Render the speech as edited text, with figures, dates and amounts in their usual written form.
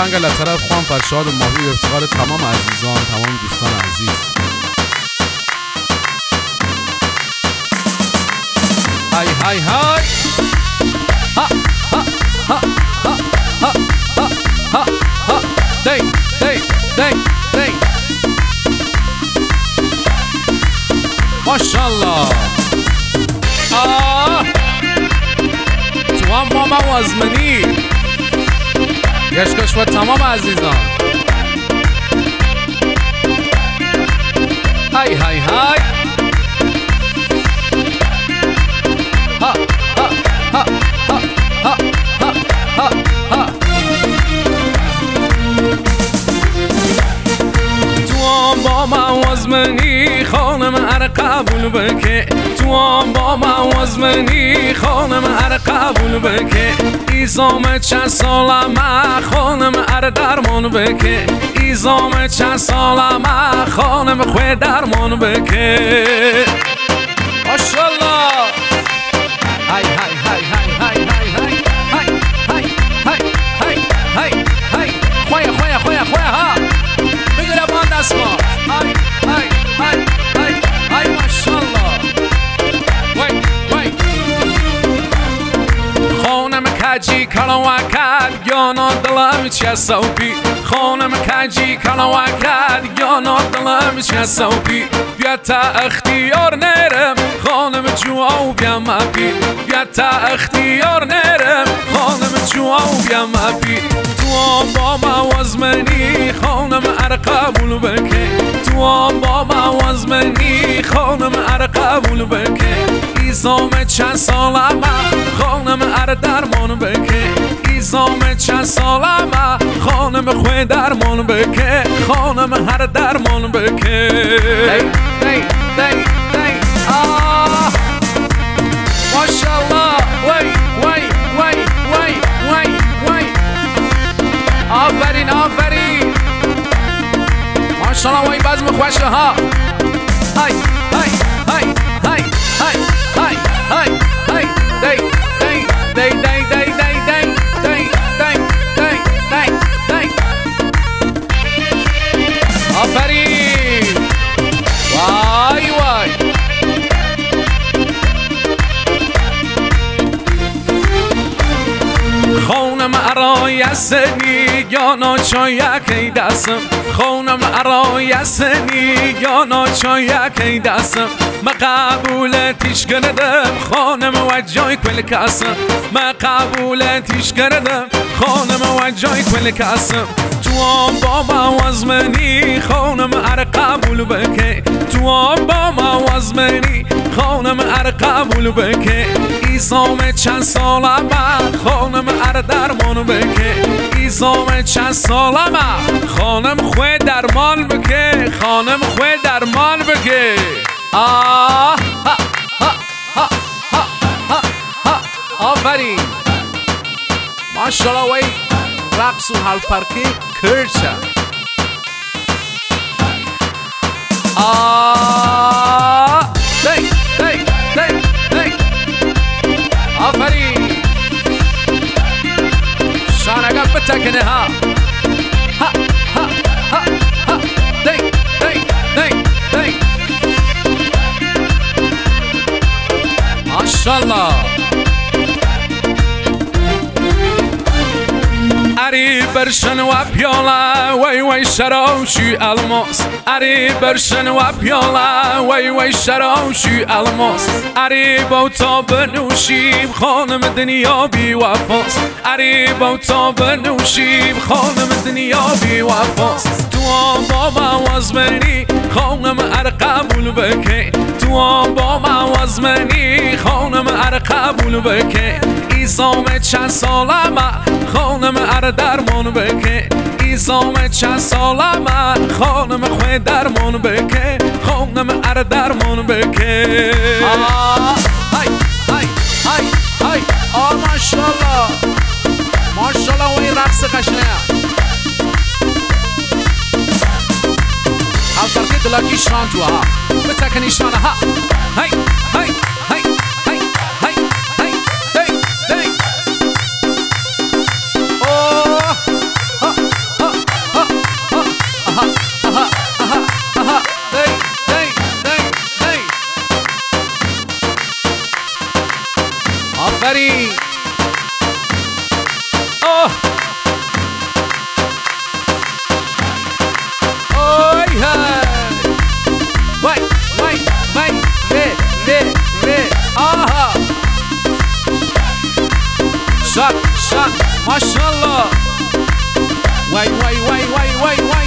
آهنگ لطرف خوان فرشاد و ماهی به افتخار تمام عزیزان، تمام دوستان عزیز. های های های ها ها ها ها ها ها ها ها دی دی دی دی ماشاءالله. تو هم ماما وازمنی گشکش و تمام عزیزان. های های های ها ها ها ها ها ها ها ها. تو هم با من وازمنی خانم ار قبول بکه، تو هم با من وازمنی خانم ار قبول بکه. ایزام چند سالمه خانم ار درمان بکه، ایزام چند سالمه خانم خوی درمان بکه. ماشاءالله. های های های های های های های های های های های های خویا خویا خویا خویا ها بگیره باند اسما. های های های های های ماشاءالله. وای وای خانم کجی کلوکد یا نا دلم چه سوپی، خانم کجی کلوکد یا نا دلم چه سوپی. بیا تا اختیار نرم خانم جواب بیا مبی، بیا تا اختیار نرم خانم جواب بیا مبی. تو هم با من وازمنی خانم ار قبول بکه، تو هم با من وازمنی خانم ار قبول بکه. ایزام چند سالمه خانم ار درمان بکه، ایزام چند سالمه خانم خوی درمان بکه، خانم هر درمان بکه. دی دی دی آه ماشاءالله. وای وای وای وای وای وای آفرین آفرین ماشاءالله. وای بزم خوشه ها. های های های های های های های های دی دی دی دی دی دی دی دی دی دی دی دی آفرین. وای وای خانم ارای سنی یا ناچای کی دستم، خانم ارای سنی یا ناچای کی دستم. ما قبولتیش کردم خانم و جای کل کسم، ما قبولتیش کردم خانم و جای کل کسم. تو هم با من وازمنی خانم ار قبول بکه، تو هم با من وازمنی خانم ار قبول بکه. ایزام چند سالمه خانم ار درمان بکه، ایزام چند سالمه خانم خوی درمان بکه، خانم خوی درمان بکه. آه ها ها ها ها ها ها آفرین ماشاءالله. وی رقص و هالپرکی کرچه. آه دی دی دی دی آفرین شانگاه بتکنه ها ها ها ها ها دی دی دی دی ماشاءالله. اری برشن و پیاله وای وای شراوشی الماس، اری برشن و پیاله وای وای شراوشی الماس. اری با تا بنوشیم خانم دنیا بی وفاست، اری با تا بنوشیم خانم دنیا بی وفاست. تو هم با من وازمنی خانم ار قبول بکه، تو هم با من وازمنی خانم ار قبول بکه. ایزام چند سالمه خانم ار درمان بکه، ایزام چند سالمه خانم خوی درمان بکه، خانم ار درمان بکه. های های های های آه ماشاءالله ماشاءالله. وی رقص قشنه هالپرکی دلاکی شان تو ها بتکنی شانه ها. های های های های های های دی دی. اوه ها بری اوه اوی های وای وای وای وی آها شاک ماشاءالله وای وای وای وای وای وای